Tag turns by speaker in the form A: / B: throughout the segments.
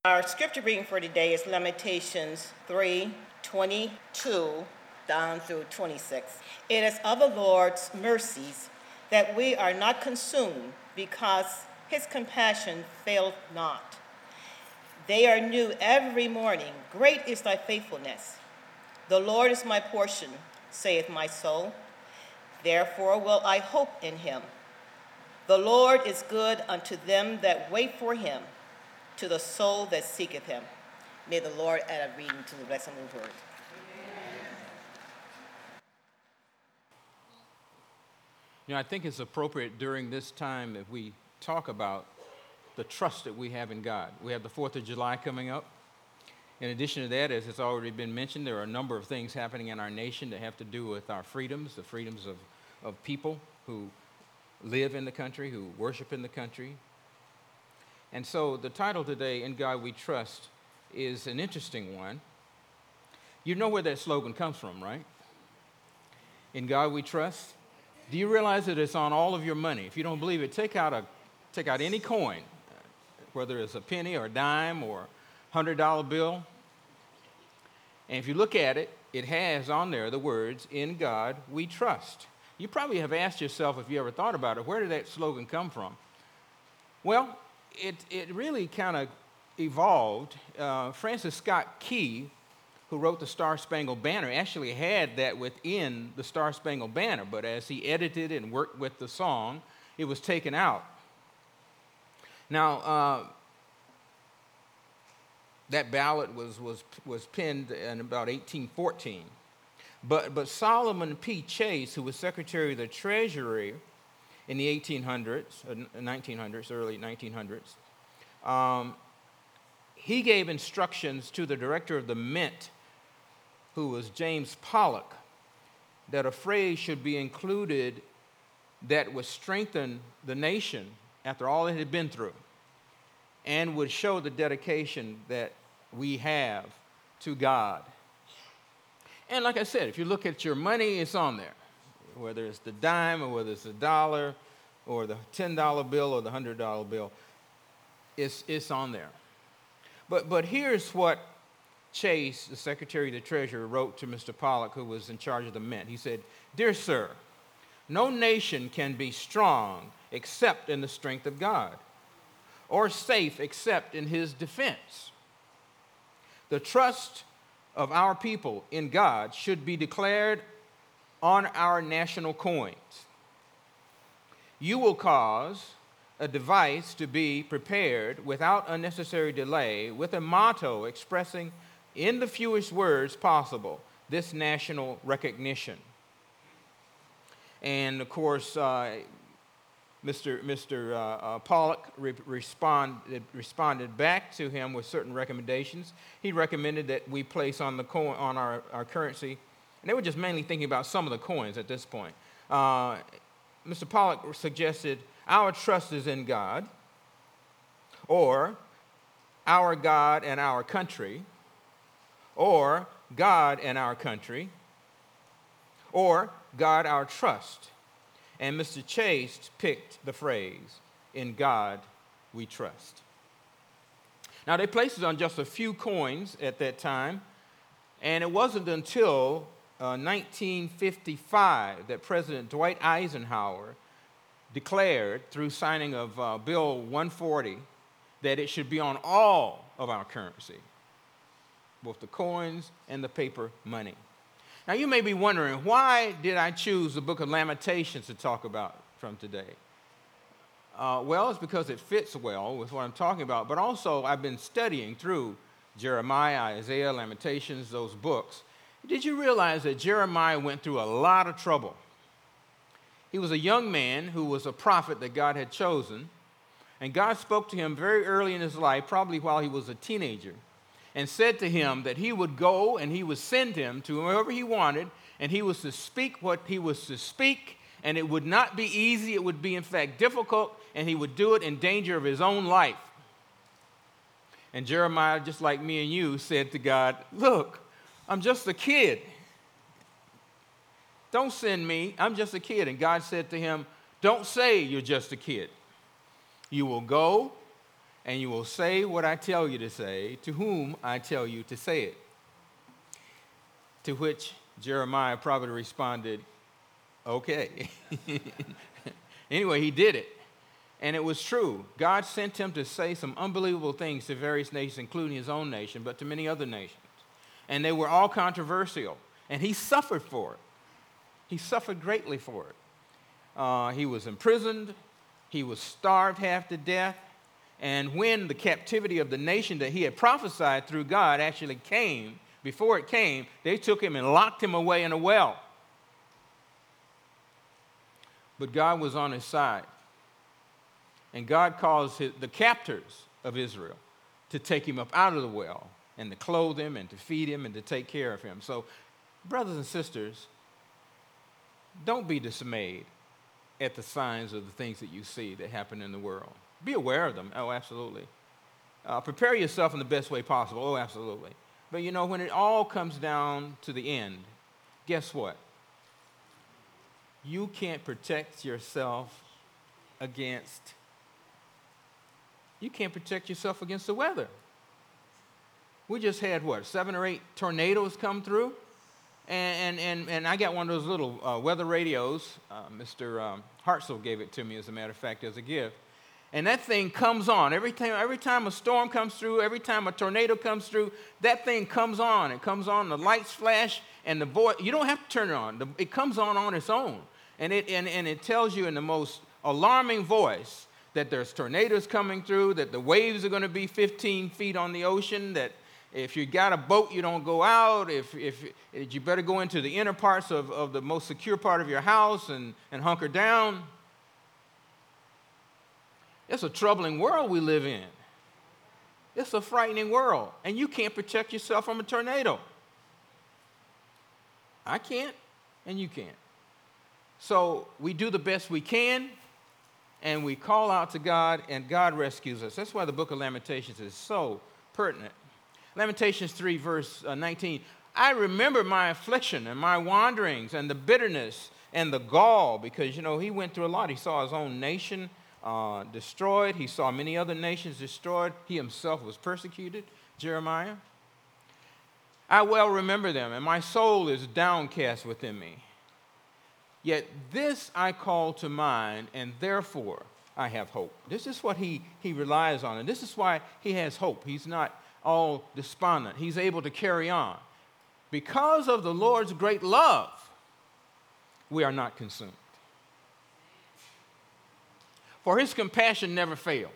A: Our scripture reading for today is Lamentations 3:22 down through 26. It is of the Lord's mercies that we are not consumed, because his compassion failed not. They are new every morning. Great is thy faithfulness. The Lord is my portion, saith my soul. Therefore will I hope in him. The Lord is good unto them that wait for him, to the soul that seeketh him. May the Lord add a reading to the blessing of his word.
B: I think it's appropriate during this time that we talk about the trust that we have in God. We have the 4th of July coming up. In addition to that, as it's already been mentioned, there are a number of things happening in our nation that have to do with our freedoms, the freedoms of people who live in the country, who worship in the country. And so the title today, In God We Trust, is an interesting one. You know where that slogan comes from, right? In God We Trust. Do you realize that it's on all of your money? If you don't believe it, take out any coin, whether it's a penny or a dime or $100 bill. And if you look at it, it has on there the words, In God We Trust. You probably have asked yourself, if you ever thought about it, where did that slogan come from? Well, it really kind of evolved. Francis Scott Key, who wrote the Star-Spangled Banner, actually had that within the Star-Spangled Banner, but as he edited and worked with the song, it was taken out. Now, that ballad was penned in about 1814. But Solomon P. Chase, who was Secretary of the Treasury in the 1900s, early 1900s, he gave instructions to the director of the Mint, who was James Pollock, that a phrase should be included that would strengthen the nation after all it had been through and would show the dedication that we have to God. And like I said, if you look at your money, it's on there, whether it's the dime or whether it's the dollar or the $10 bill or the $100 bill, it's on there. But here's what Chase, the Secretary of the Treasury, wrote to Mr. Pollock, who was in charge of the Mint. He said, Dear sir, no nation can be strong except in the strength of God, or safe except in his defense. The trust of our people in God should be declared on our national coins. You will cause a device to be prepared without unnecessary delay, with a motto expressing in the fewest words possible this national recognition. And of course, Mr. Pollock responded back to him with certain recommendations. He recommended that we place on the coin, on our currency, and they were just mainly thinking about some of the coins at this point. Mr. Pollock suggested, our trust is in God, or our God and our country, or God and our country, or God our trust. And Mr. Chase picked the phrase, In God We Trust. Now, they placed it on just a few coins at that time, and it wasn't until 1955 that President Dwight Eisenhower declared, through signing of Bill 140, that it should be on all of our currency, both the coins and the paper money. Now, you may be wondering, why did I choose the book of Lamentations to talk about from today? Well, it's because it fits well with what I'm talking about, but also I've been studying through Jeremiah, Isaiah, Lamentations, those books. Did you realize that Jeremiah went through a lot of trouble? He was a young man who was a prophet that God had chosen, and God spoke to him very early in his life, probably while he was a teenager, and said to him that he would go and he would send him to whoever he wanted, and he was to speak what he was to speak, and it would not be easy. It would be, in fact, difficult, and he would do it in danger of his own life. And Jeremiah, just like me and you, said to God, look, I'm just a kid. Don't send me. I'm just a kid. And God said to him, don't say you're just a kid. You will go and you will say what I tell you to say, to whom I tell you to say it. To which Jeremiah probably responded, okay. Anyway, he did it. And it was true. God sent him to say some unbelievable things to various nations, including his own nation, but to many other nations. And they were all controversial. And he suffered for it. He suffered greatly for it. He was imprisoned. He was starved half to death. And when the captivity of the nation that he had prophesied through God actually came, before it came, they took him and locked him away in a well. But God was on his side. And God caused the captors of Israel to take him up out of the well and to clothe him and to feed him and to take care of him. So, brothers and sisters, don't be dismayed at the signs of the things that you see that happen in the world. Be aware of them. Oh, absolutely. Prepare yourself in the best way possible. Oh, absolutely. But you know, when it all comes down to the end, guess what? You can't protect yourself against the weather. We just had, 7 or 8 tornadoes come through? And I got one of those little weather radios. Mr. Hartzell gave it to me, as a matter of fact, as a gift. And that thing comes on. Every time a storm comes through, every time a tornado comes through, that thing comes on. It comes on, the lights flash, and the voice, you don't have to turn it on. It comes on its own. And it tells you in the most alarming voice that there's tornadoes coming through, that the waves are going to be 15 feet on the ocean, that if you got a boat, you don't go out, if you better go into the inner parts of the most secure part of your house and hunker down. It's a troubling world we live in. It's a frightening world, and you can't protect yourself from a tornado. I can't, and you can't. So we do the best we can, and we call out to God, and God rescues us. That's why the book of Lamentations is so pertinent. Lamentations 3, verse 19, I remember my affliction and my wanderings and the bitterness and the gall, because, he went through a lot. He saw his own nation destroyed. He saw many other nations destroyed. He himself was persecuted, Jeremiah. I well remember them, and my soul is downcast within me. Yet this I call to mind, and therefore I have hope. This is what he relies on, and this is why he has hope. He's not all despondent. He's able to carry on. Because of the Lord's great love, we are not consumed. For his compassion never fails.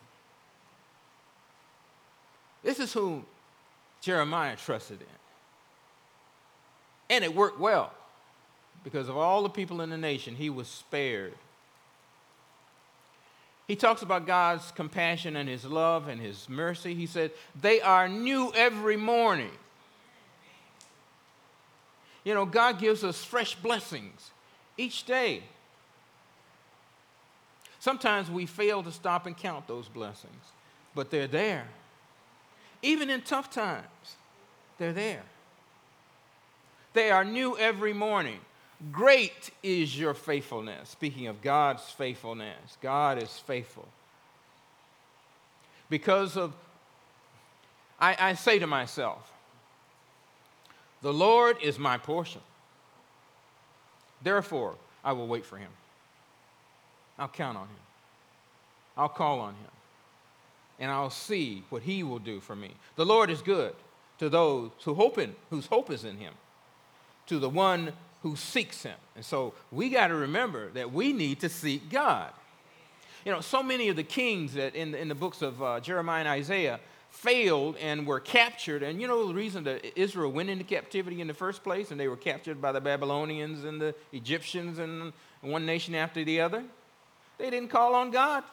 B: This is who Jeremiah trusted in. And it worked well. Because of all the people in the nation, he was spared. He talks about God's compassion and his love and his mercy. He said, they are new every morning. God gives us fresh blessings each day. Sometimes we fail to stop and count those blessings, but they're there. Even in tough times, they're there. They are new every morning. Great is your faithfulness. Speaking of God's faithfulness, God is faithful. Because of, I say to myself, the Lord is my portion. Therefore, I will wait for him. I'll count on him. I'll call on him. And I'll see what he will do for me. The Lord is good to those whose hope is in him, to the one who seeks him. And so we got to remember that we need to seek God. So many of the kings that in the books of Jeremiah and Isaiah failed and were captured. And the reason that Israel went into captivity in the first place, and they were captured by the Babylonians and the Egyptians and one nation after the other? They didn't call on God.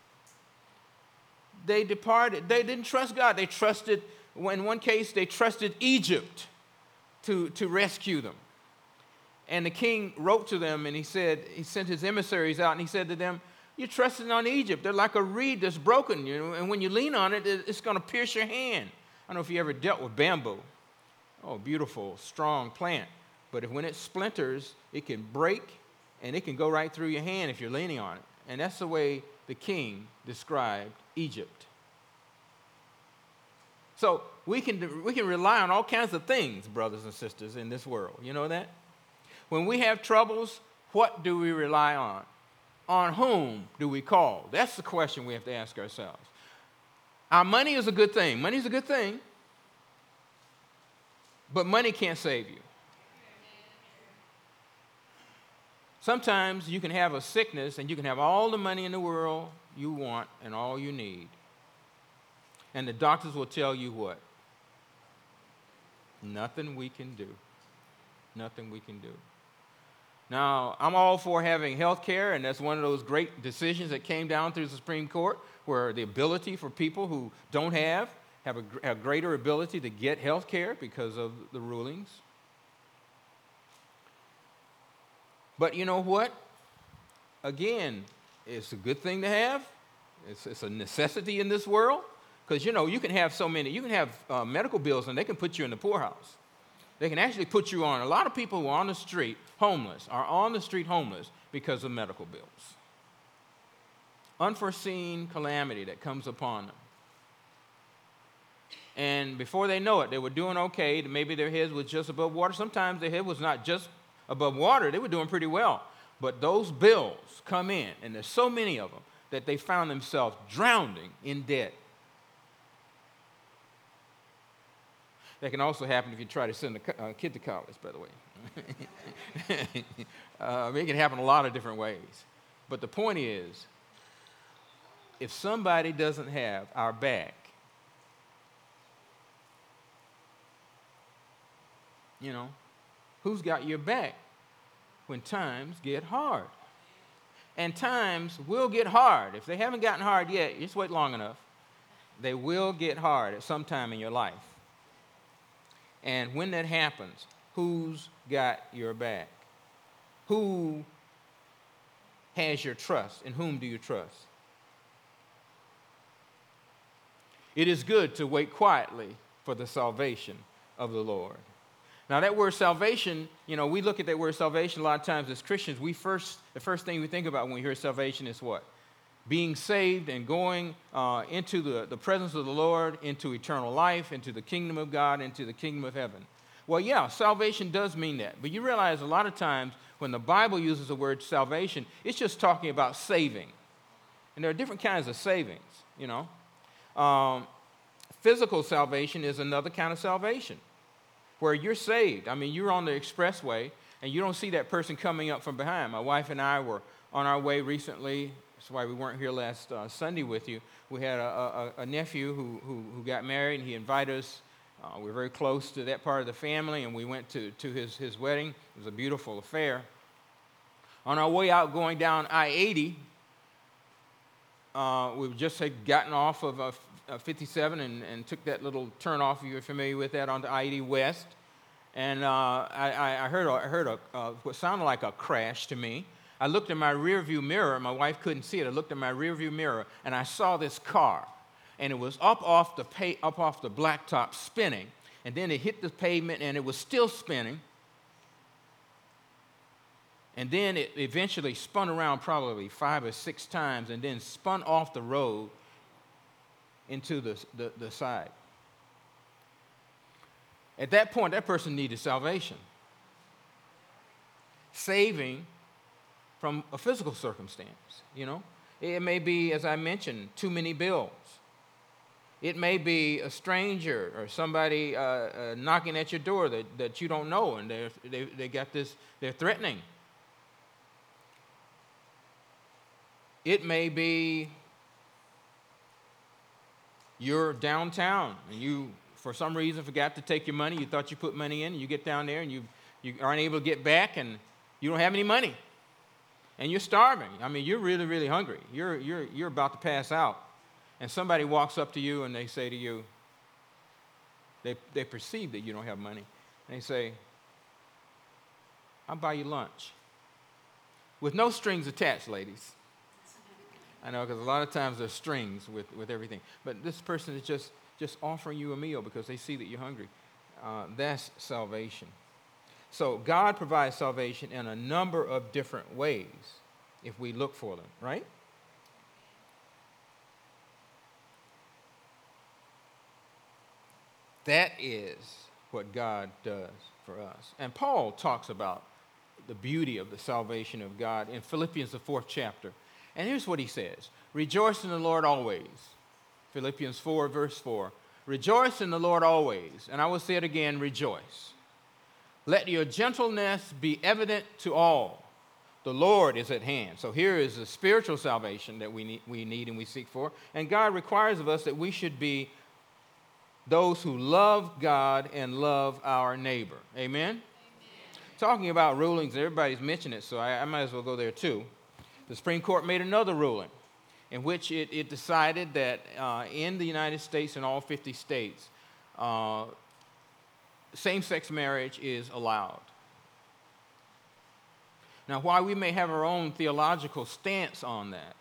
B: They departed. They didn't trust God. They trusted, in one case, they trusted Egypt to rescue them. And the king wrote to them, and he sent his emissaries out, and he said to them, you're trusting on Egypt. They're like a reed that's broken, and when you lean on it, it's going to pierce your hand. I don't know if you ever dealt with bamboo. Oh, beautiful, strong plant. But when it splinters, it can break, and it can go right through your hand if you're leaning on it. And that's the way the king described Egypt. So we can rely on all kinds of things, brothers and sisters, in this world. You know that? When we have troubles, what do we rely on? On whom do we call? That's the question we have to ask ourselves. Our money is a good thing. Money is a good thing. But money can't save you. Sometimes you can have a sickness and you can have all the money in the world you want and all you need. And the doctors will tell you what? Nothing we can do. Nothing we can do. Now, I'm all for having health care, and that's one of those great decisions that came down through the Supreme Court, where the ability for people who don't have a greater ability to get health care because of the rulings. But you know what? Again, it's a good thing to have. It's a necessity in this world. Because, you can have medical bills, and they can put you in the poorhouse. They can actually put you on. A lot of people who are on the street homeless are on the street homeless because of medical bills. Unforeseen calamity that comes upon them. And before they know it, they were doing okay. Maybe their heads was just above water. Sometimes their head was not just above water. They were doing pretty well. But those bills come in, and there's so many of them, that they found themselves drowning in debt. That can also happen if you try to send a kid to college, by the way. It can happen a lot of different ways. But the point is, if somebody doesn't have our back, who's got your back when times get hard? And times will get hard. If they haven't gotten hard yet, just wait long enough. They will get hard at some time in your life. And when that happens, who's got your back? Who has your trust? And whom do you trust? It is good to wait quietly for the salvation of the Lord. Now, that word salvation, we look at that word salvation a lot of times as Christians. The first thing we think about when we hear salvation is what? Being saved and going into the presence of the Lord, into eternal life, into the kingdom of God, into the kingdom of heaven. Well, yeah, salvation does mean that. But you realize a lot of times when the Bible uses the word salvation, it's just talking about saving. And there are different kinds of savings, Physical salvation is another kind of salvation where you're saved. I mean, you're on the expressway and you don't see that person coming up from behind. My wife and I were on our way recently. That's why we weren't here last Sunday with you. We had a nephew who got married, and he invited us. We were very close to that part of the family, and we went to his wedding. It was a beautiful affair. On our way out going down I-80, we just had gotten off of 57 and took that little turn off, if you're familiar with that, onto I-80 West. And I heard what sounded like a crash to me. I looked in my rearview mirror. My wife couldn't see it. I looked in my rearview mirror, and I saw this car, and it was up off the blacktop spinning, and then it hit the pavement, and it was still spinning, and then it eventually spun around probably 5 or 6 times, and then spun off the road into the side. At that point, that person needed salvation, saving from a physical circumstance, It may be, as I mentioned, too many bills. It may be a stranger or somebody knocking at your door that you don't know, and they're threatening. It may be you're downtown and you, for some reason, forgot to take your money. You thought you put money in, and you get down there and you aren't able to get back, and you don't have any money. And you're starving. I mean, you're really, really hungry. You're about to pass out. And somebody walks up to you and they say to you, they perceive that you don't have money. And they say, I'll buy you lunch. With no strings attached, ladies. I know, because a lot of times there's strings with everything. But this person is just offering you a meal because they see that you're hungry. That's salvation. So God provides salvation in a number of different ways if we look for them, right? That is what God does for us. And Paul talks about the beauty of the salvation of God in Philippians, the 4th chapter. And here's what he says: rejoice in the Lord always. Philippians 4, verse 4. Rejoice in the Lord always. And I will say it again, rejoice. Let your gentleness be evident to all. The Lord is at hand. So here is the spiritual salvation that we need and we seek for. And God requires of us that we should be those who love God and love our neighbor. Amen? Amen. Talking about rulings, everybody's mentioned it, so I might as well go there too. The Supreme Court made another ruling in which it decided that in the United States and all 50 states, same-sex marriage is allowed. Now, while we may have our own theological stance on that,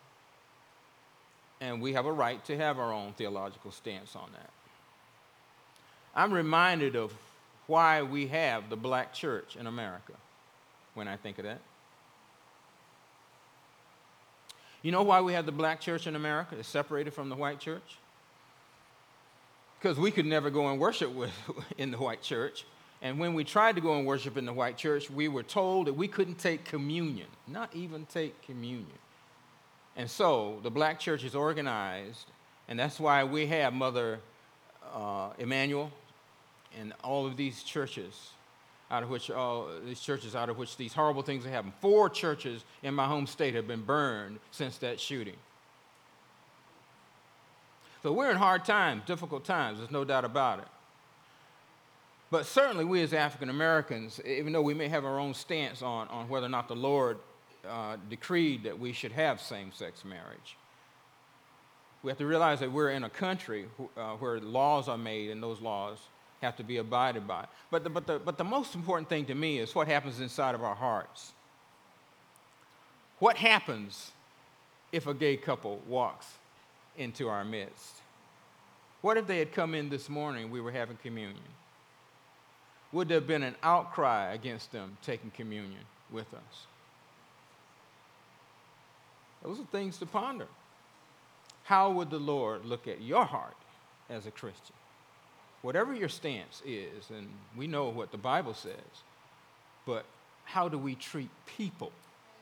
B: and we have a right to have our own theological stance on that, I'm reminded of why we have the black church in America when I think of that. You know why we have the black church in America? It's separated from the white church. Because we could never go and worship in the white church. And when we tried to go and worship in the white church, we were told that we couldn't take communion, not even take communion. And so the black church is organized, and that's why we have Mother Emmanuel and all of these churches out of which these horrible things have happened. 4 churches in my home state have been burned since that shooting. So we're in hard times, difficult times, there's no doubt about it. But certainly we as African Americans, even though we may have our own stance on whether or not the Lord decreed that we should have same-sex marriage, we have to realize that we're in a country where laws are made and those laws have to be abided by. But the most important thing to me is what happens inside of our hearts. What happens if a gay couple walks into our midst? What if they had come in this morning and we were having communion? Would there have been an outcry against them taking communion with us? Those are things to ponder. How would the Lord look at your heart as a Christian? Whatever your stance is, and we know what the Bible says, but how do we treat people?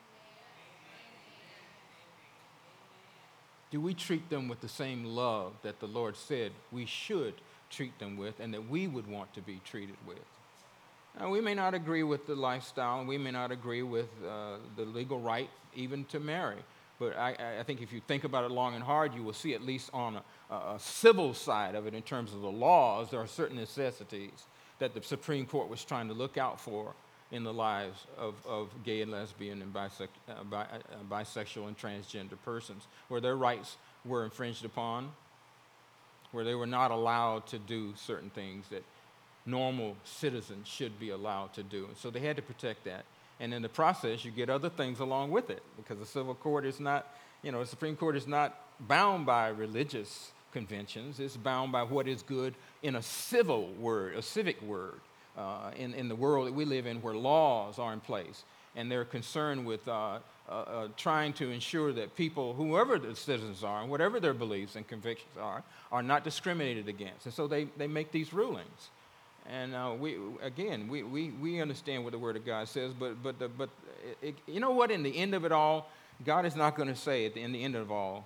B: Do we treat them with the same love that the Lord said we should treat them with and that we would want to be treated with? Now, we may not agree with the lifestyle, and we may not agree with the legal right even to marry. But I think if you think about it long and hard, you will see at least on a civil side of it in terms of the laws, there are certain necessities that the Supreme Court was trying to look out for in the lives of gay and lesbian and bisexual and transgender persons, where their rights were infringed upon, where they were not allowed to do certain things that normal citizens should be allowed to do. And so they had to protect that. And in the process, you get other things along with it, because the civil court is not, the Supreme Court is not bound by religious conventions. It's bound by what is good in a civil word, a civic word, in the world that we live in, where laws are in place. And they're concerned with trying to ensure that people, whoever the citizens are, and whatever their beliefs and convictions are not discriminated against. And so they make these rulings. And we understand what the Word of God says, but you know what? In the end of it all, God is not going to say in the end of all,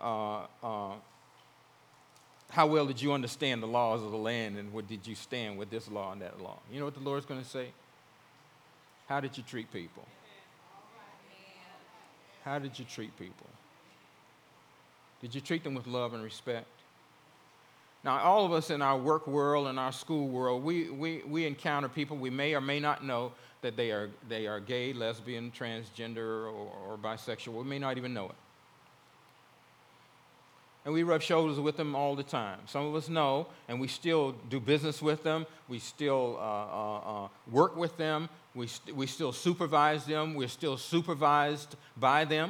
B: how well did you understand the laws of the land, and what did you stand with this law and that law? You know what the Lord's going to say? How did you treat people? How did you treat people? Did you treat them with love and respect? Now, all of us in our work world and our school world, we encounter people we may or may not know that they are gay, lesbian, transgender, or bisexual. We may not even know it. And we rub shoulders with them all the time. Some of us know, and we still do business with them. We still work with them. We still supervise them. We're still supervised by them.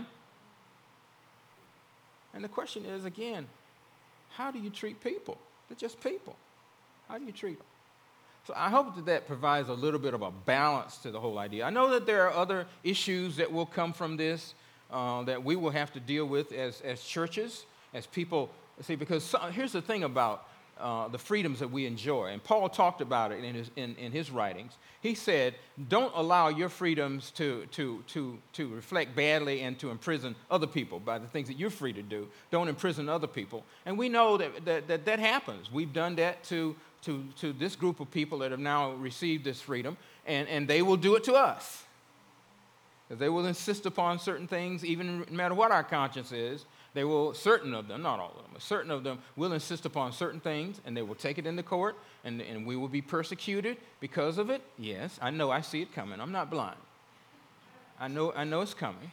B: And the question is, again, how do you treat people? They're just people. How do you treat them? So I hope that provides a little bit of a balance to the whole idea. I know that there are other issues that will come from this that we will have to deal with as churches, as people. See, because here's the thing about the freedoms that we enjoy. And Paul talked about it in his writings. He said, don't allow your freedoms to reflect badly and to imprison other people by the things that you're free to do. Don't imprison other people. And we know that happens. We've done that to this group of people that have now received this freedom, and they will do it to us. Because they will insist upon certain things, even no matter what our conscience is. They will, certain of them, not all of them, but certain of them will insist upon certain things, and they will take it into court, and we will be persecuted because of it. Yes, I know, I see it coming. I'm not blind. I know it's coming.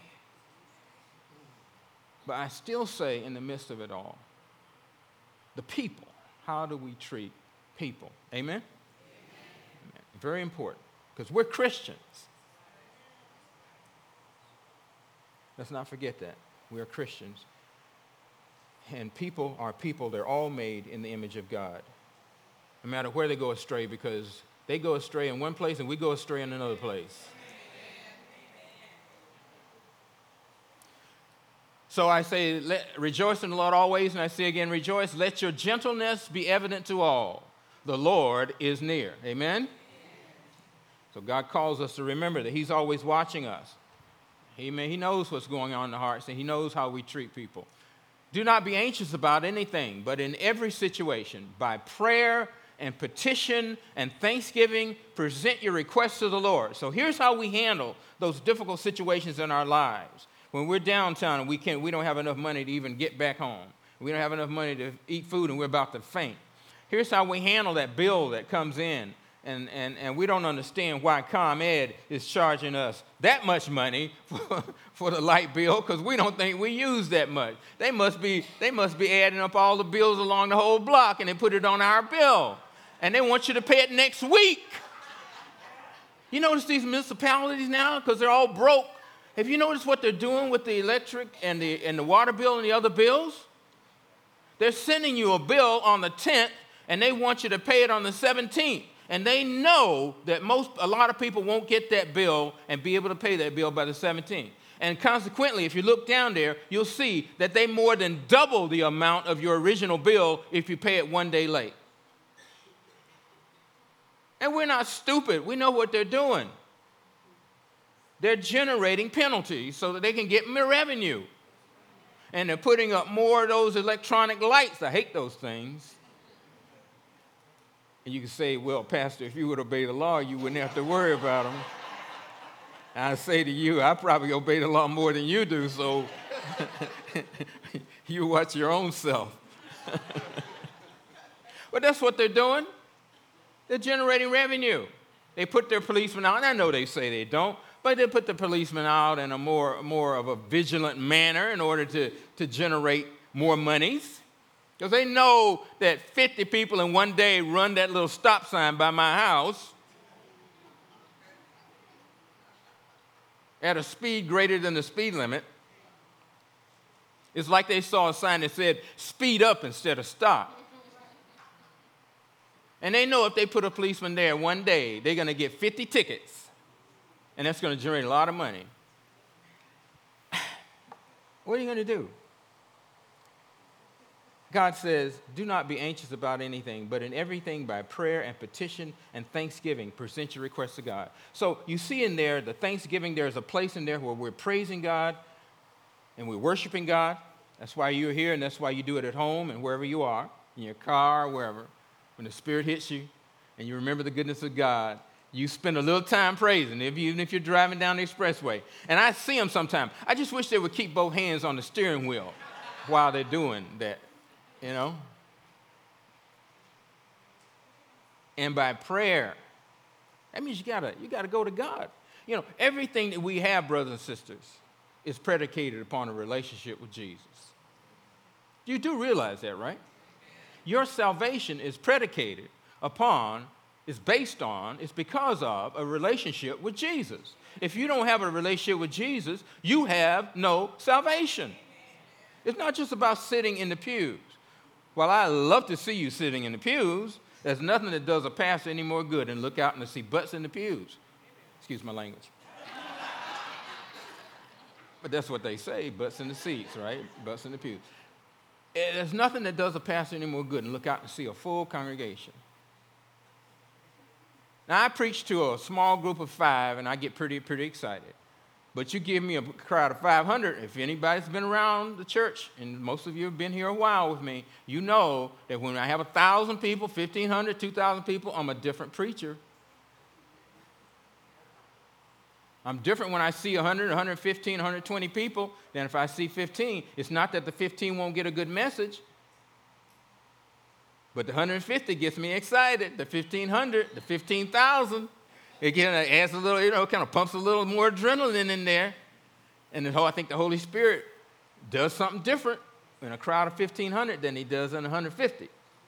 B: But I still say, in the midst of it all, the people, how do we treat people? Amen? Amen. Very important, because we're Christians. Let's not forget that. We are Christians. And people are people. They're all made in the image of God. No matter where they go astray, because they go astray in one place and we go astray in another place. So I say, rejoice in the Lord always, and I say again, rejoice. Let your gentleness be evident to all. The Lord is near. Amen? So God calls us to remember that he's always watching us. He knows what's going on in the hearts, and he knows how we treat people. Do not be anxious about anything, but in every situation, by prayer and petition and thanksgiving, present your requests to the Lord. So here's how we handle those difficult situations in our lives. When we're downtown and we don't have enough money to even get back home. We don't have enough money to eat food and we're about to faint. Here's how we handle that bill that comes in. And we don't understand why ComEd is charging us that much money for the light bill, because we don't think we use that much. They must be adding up all the bills along the whole block, and they put it on our bill. And they want you to pay it next week. You notice these municipalities now, because they're all broke. Have you noticed what they're doing with the electric and the water bill and the other bills? They're sending you a bill on the 10th, and they want you to pay it on the 17th. And they know that a lot of people won't get that bill and be able to pay that bill by the 17th. And consequently, if you look down there, you'll see that they more than double the amount of your original bill if you pay it one day late. And we're not stupid. We know what they're doing. They're generating penalties so that they can get more revenue. And they're putting up more of those electronic lights. I hate those things. And you can say, well, Pastor, if you would obey the law, you wouldn't have to worry about them. And I say to you, I probably obey the law more than you do, so you watch your own self. But that's what they're doing. They're generating revenue. They put their policemen out, and I know they say they don't, but they put the policemen out in a more of a vigilant manner in order to generate more monies. Because they know that 50 people in one day run that little stop sign by my house at a speed greater than the speed limit. It's like they saw a sign that said, speed up instead of stop. And they know if they put a policeman there one day, they're going to get 50 tickets. And that's going to generate a lot of money. What are you going to do? God says, do not be anxious about anything, but in everything by prayer and petition and thanksgiving, present your requests to God. So you see in there, the thanksgiving, there's a place in there where we're praising God and we're worshiping God. That's why you're here, and that's why you do it at home and wherever you are, in your car, wherever. When the Spirit hits you and you remember the goodness of God, you spend a little time praising, even if you're driving down the expressway. And I see them sometimes. I just wish they would keep both hands on the steering wheel while they're doing that. You know? And by prayer, that means you gotta go to God. You know, everything that we have, brothers and sisters, is predicated upon a relationship with Jesus. You do realize that, right? Your salvation is predicated upon, is based on, is because of a relationship with Jesus. If you don't have a relationship with Jesus, you have no salvation. It's not just about sitting in the pews. While I love to see you sitting in the pews, there's nothing that does a pastor any more good than look out and to see butts in the pews. Excuse my language. But that's what they say, butts in the seats, right? Butts in the pews. There's nothing that does a pastor any more good than look out and see a full congregation. Now, I preach to a small group of 5, and I get pretty excited. But you give me a crowd of 500, if anybody's been around the church, and most of you have been here a while with me, you know that when I have 1,000 people, 1,500, 2,000 people, I'm a different preacher. I'm different when I see 100, 115, 120 people than if I see 15. It's not that the 15 won't get a good message, but the 150 gets me excited. The 1,500, the 15,000, it adds a little, kind of pumps a little more adrenaline in there. And I think the Holy Spirit does something different in a crowd of 1,500 than he does in 150.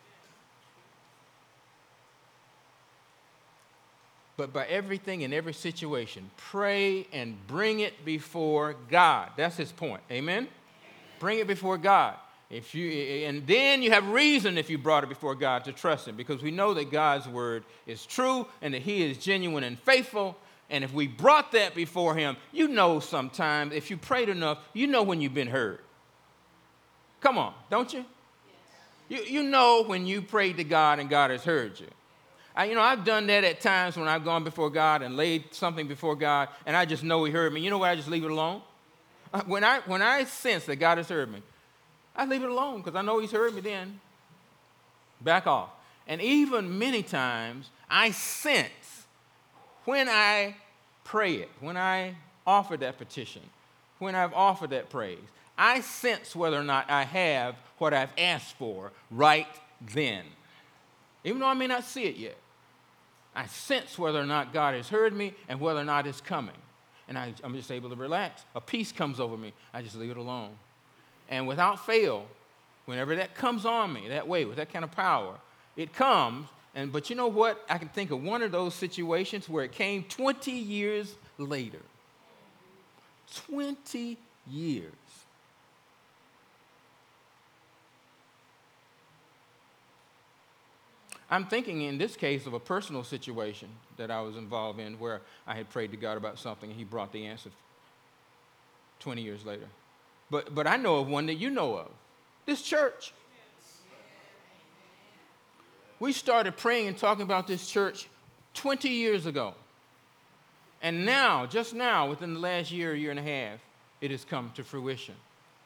B: But by everything in every situation, pray and bring it before God. That's his point. Amen? Bring it before God. And then you have reason, if you brought it before God, to trust him, because we know that God's word is true and that he is genuine and faithful. And if we brought that before him, sometimes, if you prayed enough, when you've been heard. Come on, don't you? Yes. You know when you prayed to God and God has heard you. I've done that at times when I've gone before God and laid something before God, and I just know he heard me. You know what? I just leave it alone. When I sense that God has heard me, I leave it alone because I know he's heard me then. Back off. And even many times, I sense when I pray it, when I offer that petition, when I've offered that praise, I sense whether or not I have what I've asked for right then. Even though I may not see it yet, I sense whether or not God has heard me and whether or not it's coming. And I'm just able to relax. A peace comes over me. I just leave it alone. And without fail, whenever that comes on me, that way, with that kind of power, it comes. But you know what? I can think of one of those situations where it came 20 years later. 20 years. I'm thinking in this case of a personal situation that I was involved in where I had prayed to God about something and he brought the answer 20 years later. But I know of one that you know of. This church. We started praying and talking about this church 20 years ago. And now, just now, within the last year and a half, it has come to fruition.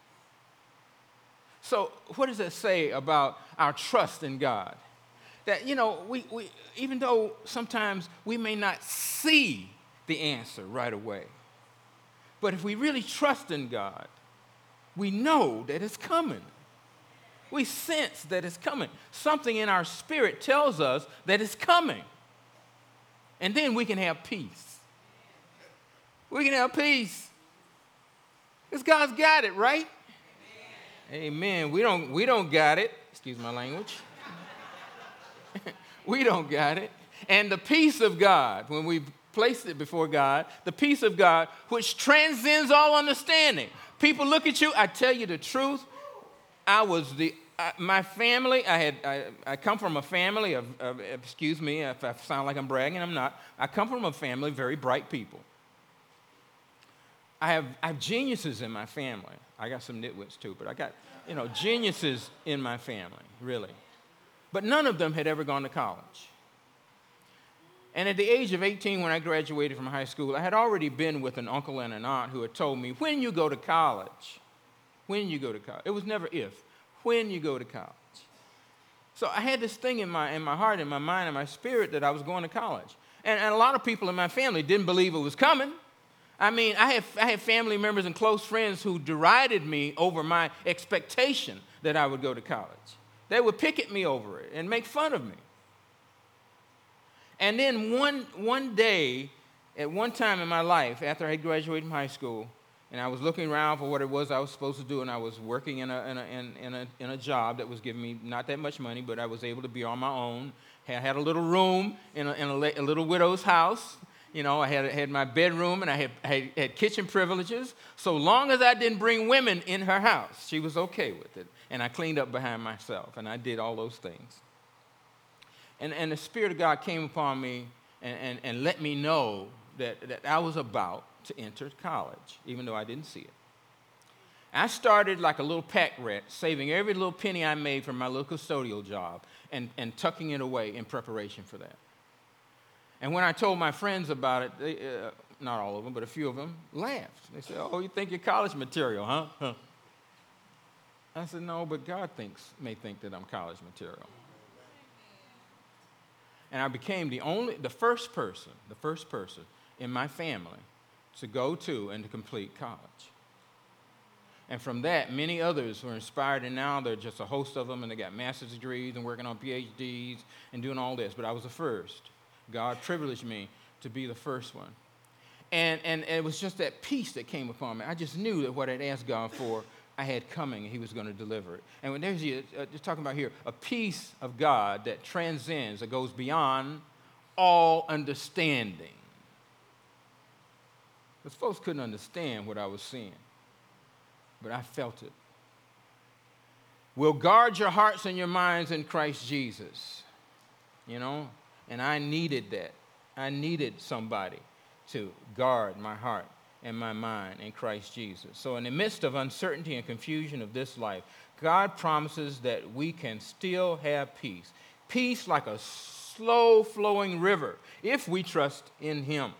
B: So what does that say about our trust in God? That, we even though sometimes we may not see the answer right away, but if we really trust in God, we know that it's coming. We sense that it's coming. Something in our spirit tells us that it's coming. And then we can have peace. We can have peace. Because God's got it, right? Amen. We don't got it. Excuse my language. We don't got it. And the peace of God, when we place it before God, the peace of God, which transcends all understanding. People look at you, I tell you the truth, my family, I come from a family of, excuse me if I sound like I'm bragging, I'm not. I come from a family of very bright people. I have geniuses in my family. I got some nitwits too, but I got, geniuses in my family, really. But none of them had ever gone to college. And at the age of 18, when I graduated from high school, I had already been with an uncle and an aunt who had told me, when you go to college, it was never if, when you go to college. So I had this thing in my heart, in my mind, in my spirit that I was going to college. And a lot of people in my family didn't believe it was coming. I mean, I had family members and close friends who derided me over my expectation that I would go to college. They would pick at me over it and make fun of me. And then one day, at one time in my life, after I had graduated from high school, and I was looking around for what it was I was supposed to do, and I was working in a job that was giving me not that much money, but I was able to be on my own. I had a little room in a little widow's house. I had my bedroom, and I had kitchen privileges. So long as I didn't bring women in her house, she was okay with it. And I cleaned up behind myself, and I did all those things. And the Spirit of God came upon me and let me know that I was about to enter college, even though I didn't see it. I started like a little pack rat, saving every little penny I made from my little custodial job and tucking it away in preparation for that. And when I told my friends about it, they, not all of them, but a few of them laughed. They said, "Oh, you think you're college material, huh?" I said, "No, but God may think that I'm college material." And I became the first person in my family to go to and to complete college. And from that, many others were inspired, and now there are just a host of them, and they got master's degrees and working on PhDs and doing all this. But I was the first. God privileged me to be the first one. And it was just that peace that came upon me. I just knew that what I'd asked God for, I had coming, and he was going to deliver it. And when there's just talking about here, a peace of God that transcends, that goes beyond all understanding. Because folks couldn't understand what I was seeing, but I felt it. Will guard your hearts and your minds in Christ Jesus. And I needed that. I needed somebody to guard my heart and my mind in Christ Jesus. So in the midst of uncertainty and confusion of this life, God promises that we can still have peace. Peace like a slow-flowing river if we trust in him.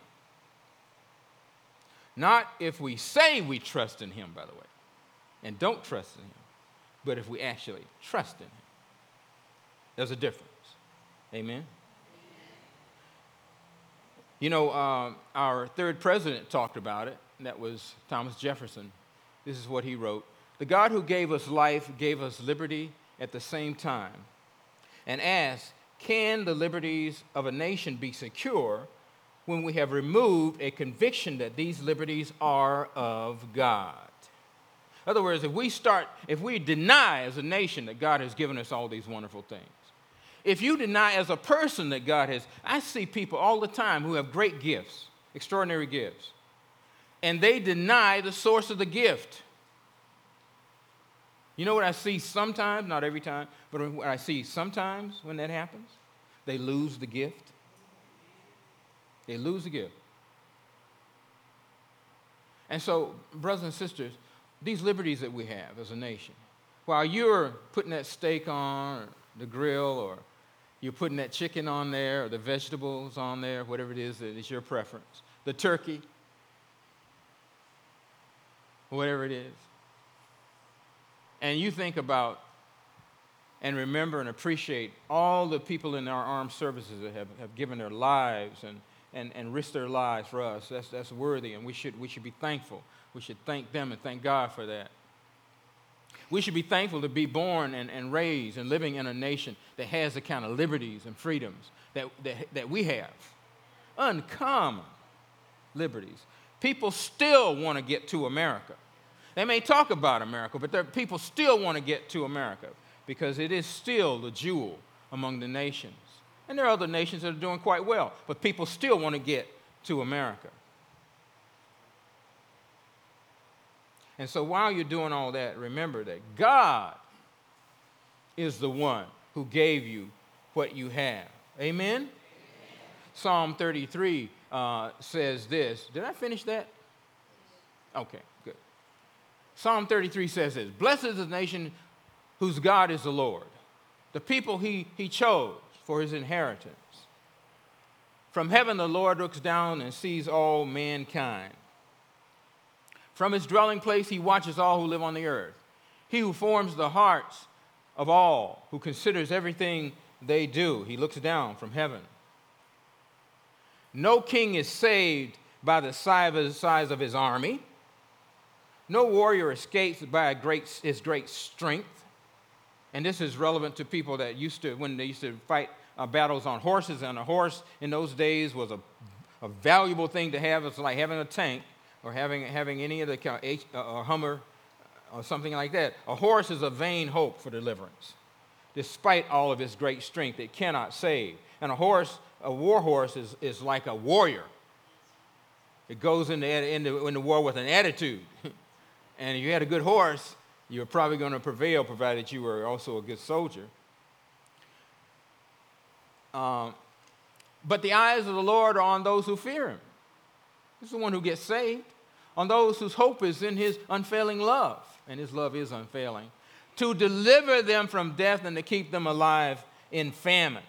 B: Not if we say we trust in him, by the way, and don't trust in him, but if we actually trust in him. There's a difference. Amen? Our third president talked about it, and that was Thomas Jefferson. This is what he wrote. The God who gave us life gave us liberty at the same time, and asked, can the liberties of a nation be secure when we have removed a conviction that these liberties are of God? In other words, if we deny as a nation that God has given us all these wonderful things, if you deny as a person that God has, I see people all the time who have great gifts, extraordinary gifts, and they deny the source of the gift. You know what I see sometimes, not every time, but what I see sometimes when that happens? They lose the gift. They lose the gift. And so, brothers and sisters, these liberties that we have as a nation, while you're putting that steak on, or the grill, or you're putting that chicken on there, or the vegetables on there, whatever it is that is your preference, the turkey, whatever it is, and you think about and remember and appreciate all the people in our armed services that have given their lives and risked their lives for us. That's worthy, and we should be thankful. We should thank them and thank God for that. We should be thankful to be born and raised and living in a nation that has the kind of liberties and freedoms that we have. Uncommon liberties. People still want to get to America. They may talk about America, but people still want to get to America because it is still the jewel among the nations. And there are other nations that are doing quite well, but people still want to get to America. And so while you're doing all that, remember that God is the one who gave you what you have. Amen? Amen. Psalm 33 says this. Did I finish that? Okay, good. Psalm 33 says this. Blessed is the nation whose God is the Lord, the people he chose for his inheritance. From heaven the Lord looks down and sees all mankind. From his dwelling place he watches all who live on the earth. He who forms the hearts of all, who considers everything they do. He looks down from heaven. No king is saved by the size of his army. No warrior escapes by his great strength. And this is relevant to people that when they used to fight battles on horses, and a horse in those days was a valuable thing to have. It's like having a tank or having any of the or Hummer or something like that. A horse is a vain hope for deliverance. Despite all of its great strength, it cannot save. And a war horse is like a warrior. It goes into war with an attitude. And if you had a good horse, you're probably going to prevail, provided you were also a good soldier. But the eyes of the Lord are on those who fear him. This is the one who gets saved. On those whose hope is in his unfailing love. and his love is unfailing, to deliver them from death and to keep them alive in famine.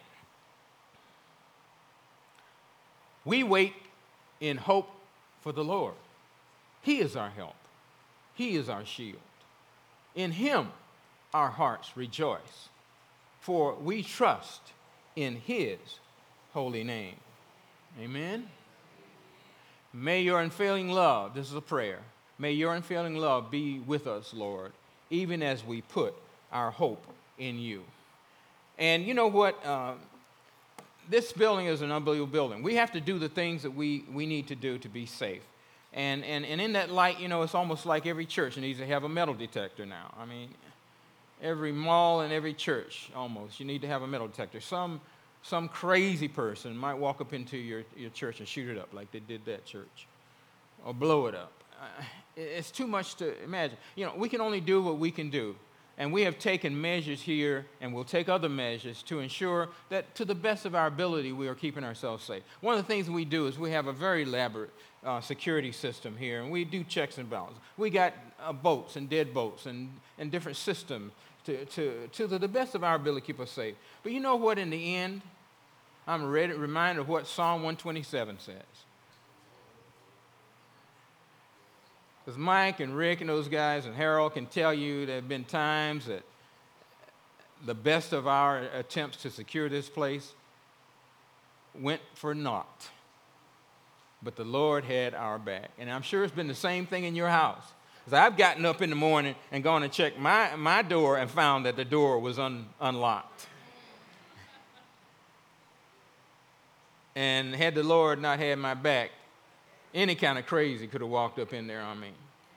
B: We wait in hope for the Lord. He is our help. He is our shield. In him our hearts rejoice, for we trust in his holy name. Amen. May your unfailing love, this is a prayer, may your unfailing love be with us, Lord, even as we put our hope in you. And you know what? This building is an unbelievable building. We have to do the things that we need to do to be safe. And in that light, you know, it's almost like every church needs to have a metal detector now. I mean, every mall and every church almost, you need to have a metal detector. Some crazy person might walk up into your church and shoot it up like they did that church, or blow it up. It's too much to imagine. You know, we can only do what we can do. And we have taken measures here, and we'll take other measures to ensure that to the best of our ability, we are keeping ourselves safe. One of the things we do is we have a very elaborate security system here, and we do checks and balances. We got boats and deadbolts and different systems to the best of our ability to keep us safe. But you know what, in the end, I'm reminded of what Psalm 127 says. Because Mike and Rick and those guys and Harold can tell you there have been times that the best of our attempts to secure this place went for naught. But the Lord had our back. And I'm sure it's been the same thing in your house. Because I've gotten up in the morning and gone and checked my door and found that the door was unlocked. And had the Lord not had my back, any kind of crazy could have walked up in there on me.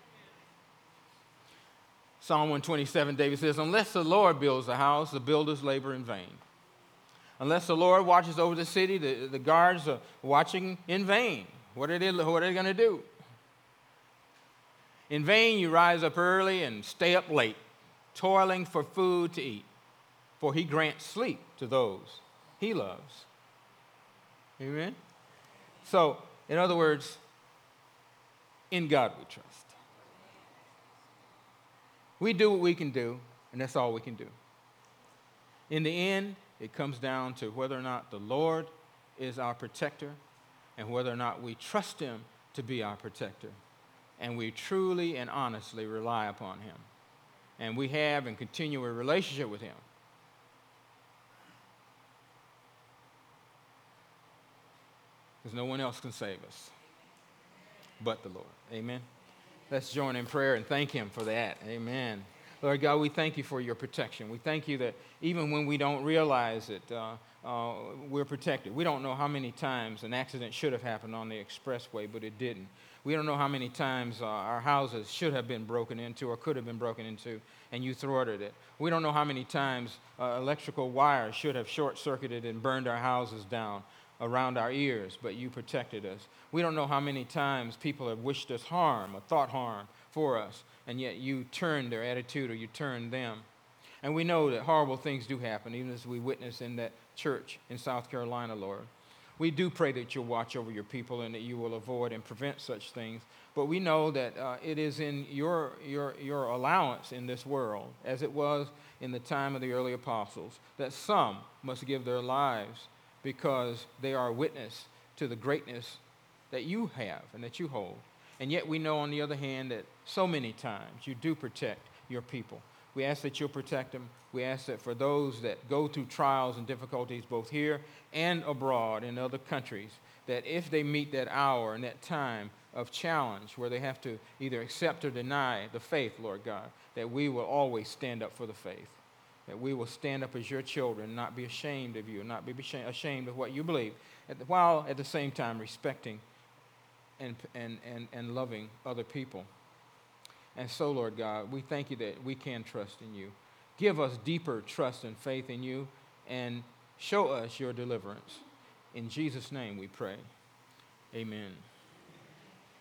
B: Psalm 127, David says, unless the Lord builds the house, the builders labor in vain. Unless the Lord watches over the city, the guards are watching in vain. What are they going to do? In vain you rise up early and stay up late, toiling for food to eat, for he grants sleep to those he loves. Amen? So, in other words, in God we trust. We do what we can do, and that's all we can do. In the end, it comes down to whether or not the Lord is our protector and whether or not we trust him to be our protector, and we truly and honestly rely upon him, and we have and continue a relationship with him. Because no one else can save us but the Lord. Amen. Let's join in prayer and thank him for that. Amen. Lord God, we thank you for your protection. We thank you that even when we don't realize it, we're protected. We don't know how many times an accident should have happened on the expressway, but it didn't. We don't know how many times our houses should have been broken into or could have been broken into, and you thwarted it. We don't know how many times electrical wires should have short-circuited and burned our houses down around our ears, but you protected us. We don't know how many times people have wished us harm or thought harm for us, and yet you turned their attitude or you turned them. And we know that horrible things do happen, even as we witnessed in that church in South Carolina, Lord. We do pray that you'll watch over your people and that you will avoid and prevent such things. But we know that it is in your allowance in this world, as it was in the time of the early apostles, that some must give their lives because they are a witness to the greatness that you have and that you hold. And yet we know, on the other hand, that so many times you do protect your people. We ask that you'll protect them. We ask that for those that go through trials and difficulties both here and abroad in other countries, that if they meet that hour and that time of challenge where they have to either accept or deny the faith, Lord God, that we will always stand up for the faith. That we will stand up as your children, not be ashamed of you, not be ashamed of what you believe, while at the same time respecting and loving other people. And so, Lord God, we thank you that we can trust in you. Give us deeper trust and faith in you, and show us your deliverance. In Jesus' name we pray. Amen.